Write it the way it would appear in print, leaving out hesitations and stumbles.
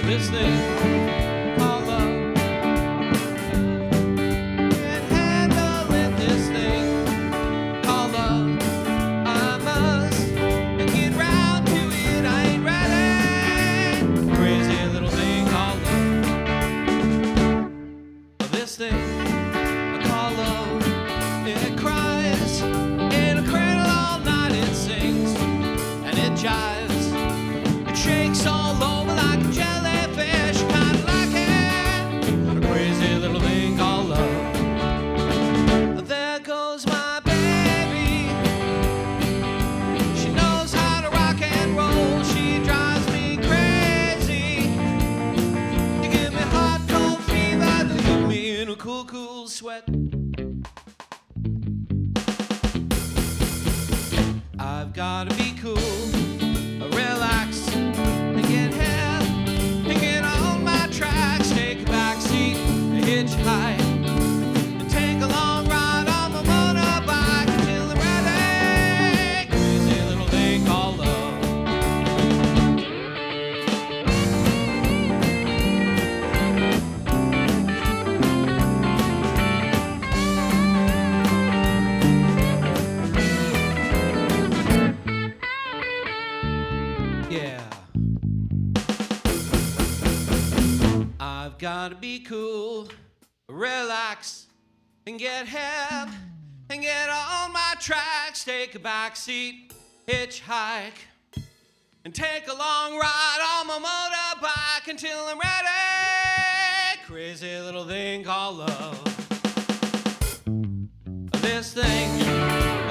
this thing called love. Can't handle it, this thing called love. I must get round to it, I ain't ready. Crazy little thing called love. This thing called love. It cries in a cradle all night, it sings and it jives. It shakes all over like a jellyfish, kinda like it. A crazy little thing called love. There goes my baby. She knows how to rock and roll. She drives me crazy. You give me hot, cold fever, leave me in a cool, cool sweat. I've gotta be cool, relax, and get help, and get on my tracks, take a backseat, a hitchhike, and take a long ride on my motorbike until I'm ready. Crazy little thing called love. Yeah. I've gotta be cool, relax, and get help, and get on my tracks, take a backseat, hitchhike, and take a long ride on my motorbike until I'm ready. Crazy little thing called love. This thing